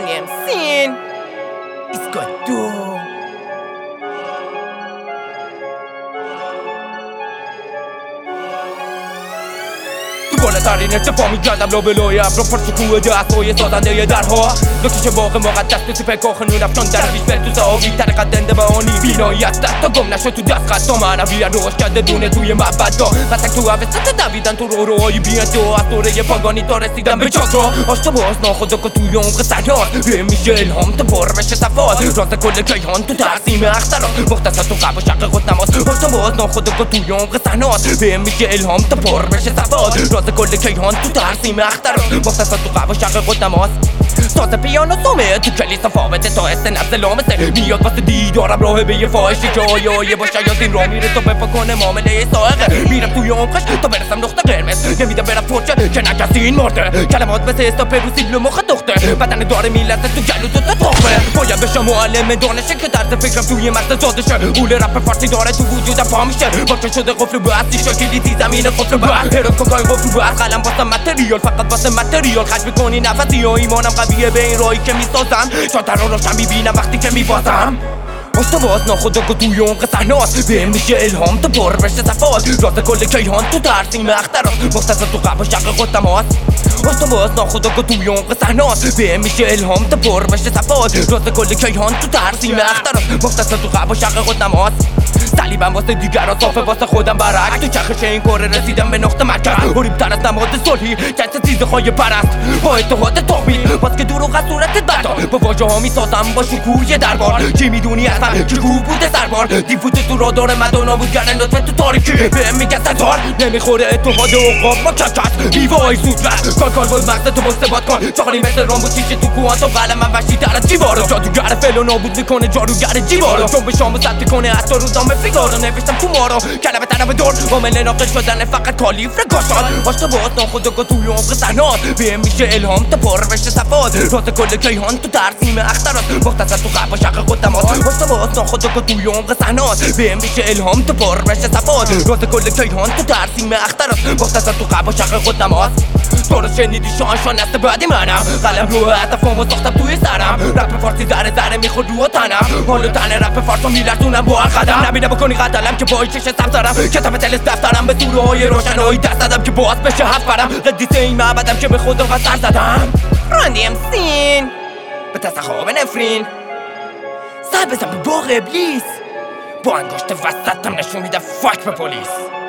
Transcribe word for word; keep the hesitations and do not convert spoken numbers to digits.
Run D M C Iscotto. بالاترین ارتفاع میگردم لابلای ابرا پرچه کوه دستای سازنده درها نکش باغ مقدس تو سیپ کاخنون افشان در پیش بلتوس آبی طریقت دنده معانی بینایی از دست تا گم نشد تو دست خستا معنوی روش کرده دونه توی معبدا قطک تو عوضت دویدن تو رو روهای بیانده و از دوره پاگانی تا رسیدن به چاکرا آشتا باز ناخدا که توی عمق سیاد به میشه الهام تا پر بشه صفات راز کل کیهان تو ترسیم اخترات مختصر تو قب و شق خود نماز آشتا باز ناخدا که توی عمق سنات به میشه الهام تا پر بشه صفات راز کل کیهان تو ترسیم اخترات مختصر تو قب و شق خود نماز ساز پیانو سومه تو کلیسا فاوته تا است نفس لامسه میاد واسه دیدارم راه به یه فاحشی جای آیه باشه از این راه میره تا بفا کنه معامله سائقه میرم توی عمقش تا برسم نقطه قرمز نمیدم برم فرچه که نکسی این مرده کلمات مثل استاپ روسیبل مخ دخته بدن داره میلزه تو گلو تو تا تخمه باید بشم معلم دانشه که طرز فکرم توی مرد زادشه قول رپ فارسی داره تو وجودم پا میشه باشه شده قفل بستی شکلیتی زمین قفل بس هرات کوکای قفل بس قلم واسه متریال فقط واسه متریال خش میکنی نفسی یا ایمانم قویه به این راهی که میسازم شاتر رو روشن میبینم وقتی که میبازم آشتا باز ناخدا که توی عمق صحنات به میشه الهام تا پر بشه صفات راز کل کیهان تو ترسیم اخترات مختصر تو قب و شق خود نماز آشتا باز ناخدا که توی عمق صحنات به میشه الهام تا پر بشه صفات راز کل کیهان تو ترسیم اخترات مختصر تو قب و شق خود نماز صلیبم واسه دیگران صافه واسه خودم برعکس تو چرخش این کاره رسیدم به نقطه مرکز غریب‌تر از نماد صلحی جنس چیزهای پرست با اتحاد تابید باز که دروغ از صورت بدا با واژه ها میسازم با شکوه دربار چی میدونی از من که کو بوده سربار دیفوت تو را داره مدانا بود گردن لطفه تو تاریکی بهم میگه ستار نمیخوره اتحاد عقاب ما ککت میوای سود رست کار کار بود مغز تو باستباد کن چاقلی مثل رام بود تیشه تو کوهان تو قلم من وشی تر از جیوارو جادوگر فعل و نابود میکنه جاروگر جیوارو چون به شام و ثبت کنه حتی روزنامه فیگارو نوشتم تو مارو کلمه طرف دور عامل ناقص شدن فقط کالیفر گاشاد آشتا باز ناخدا که توی عمق صحنات بهم میشه الهام تا پر بشه صفات راز کل کیهان تو ترسیم اخترات مختصر تو قب و شق خود نماز آشتا باز ناخدا که توی عمق صحنات بهم میشه الهام تا پر بشه صفات راز کل کیهان تو ترسیم اخترات مختصر تو قب و شق خود نماز تو رو شنیدی شان شان است بعدی منم قلم رو هدفمو ساختم توی سرم رپ فارسی ذره ذره میخورد رو تنم حالا تن رپ فارسو میلرزونم با هر قدم نبینه بکنی قتلم که با چش سبز دارم کتاب تلس دفترم به سوره های روشنایی دست دادم که باز بشه هفت برم قدیسه این معبدم که به خودم قصر زدم ران دی ام سی به تسخاب نفرین سر بزن به باغ ابلیس با انگشت وسطم نشون میده فاک به پلیس